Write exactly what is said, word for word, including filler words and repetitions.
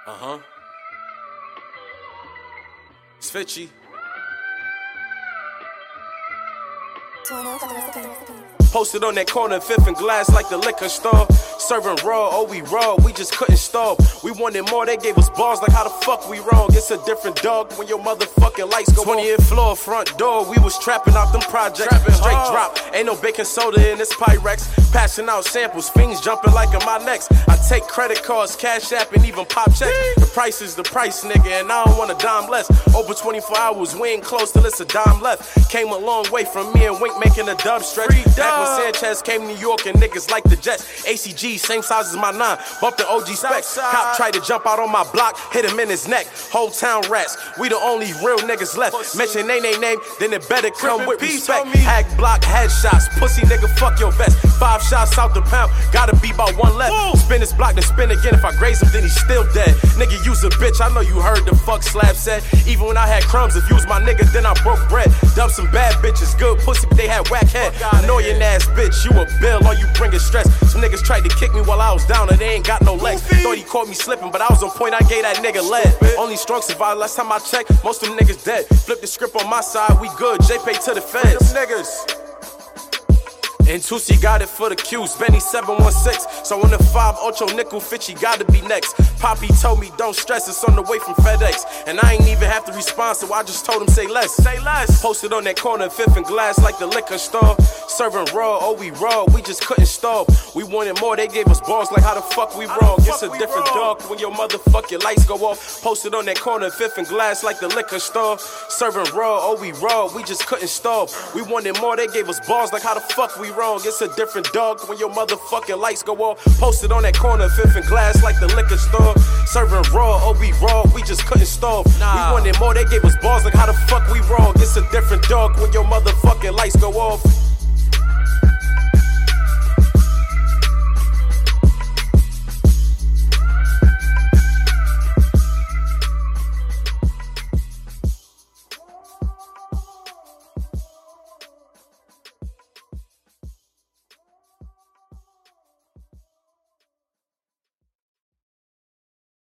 Uh-huh. It's Fitchy. Posted on that corner, fifth and glass like the liquor store. Serving raw, oh we raw, we just couldn't stop. We wanted more, they gave us balls like how the fuck we wrong. It's a different dog when your motherfucking lights go twentieth floor, front door, we was trapping out them projects. Trapping straight hard. Drop, ain't no baking soda in this Pyrex. Passing out samples, fiends jumping like in my necks. I take credit cards, cash app, and even pop checks. The price is the price, nigga, and I don't want a dime less. Over twenty-four hours, we ain't close till it's a dime left. Came a long way from me and Wink making a dub stretch. Back when Sanchez came to New York and niggas like the Jets. A C G, same size as my nine, bumped the O G specs. Cop tried to jump out on my block, hit him in his neck. Whole town rats, we the only real niggas left. Mention they name name, then it better come with respect. Hack block headshots, pussy nigga fuck your vest. Five shots out the pound, gotta be about one left. Spin this block, then spin again. If I graze him, then he's still dead. Nigga, you's a bitch, I know you heard the fuck Slab said. Even when I had crumbs, if you was my nigga, then I broke bread. Dumped some bad bitches, good pussy, but they had whack head. Annoying ass bitch, you a bill, all you bring is stress. Some niggas tried to kick me while I was down and they ain't got no legs. Thought he caught me slipping, but I was on point, I gave that nigga lead. Only strong survived, last time I checked, most of them niggas dead. Flip the script on my side, we good, J-Pay to the feds. Niggas. And Tusi got it for the Q's, Benny seven one six. So on the five, Ocho Nickel, Fitchy gotta be next. Poppy told me don't stress, it's on the way from FedEx. And I ain't even have to respond, so I just told him say less. Say less. Posted on that corner, fifth and glass like the liquor store. Serving raw, oh we raw, we just couldn't stop. We wanted more, they gave us balls like how the fuck we wrong. It's a different dog when your motherfucking lights go off. Posted on that corner, fifth and glass like the liquor store. Serving raw, oh we raw, we just couldn't stop. We wanted more, they gave us balls like how the fuck we wrong. It's a different dog when your motherfucking lights go off. Posted on that corner, fifth and glass like the liquor store. Serving raw, oh we raw, we just couldn't stop. Nah. We wanted more, they gave us balls like how the fuck we wrong. It's a different dog when your motherfucking lights go off.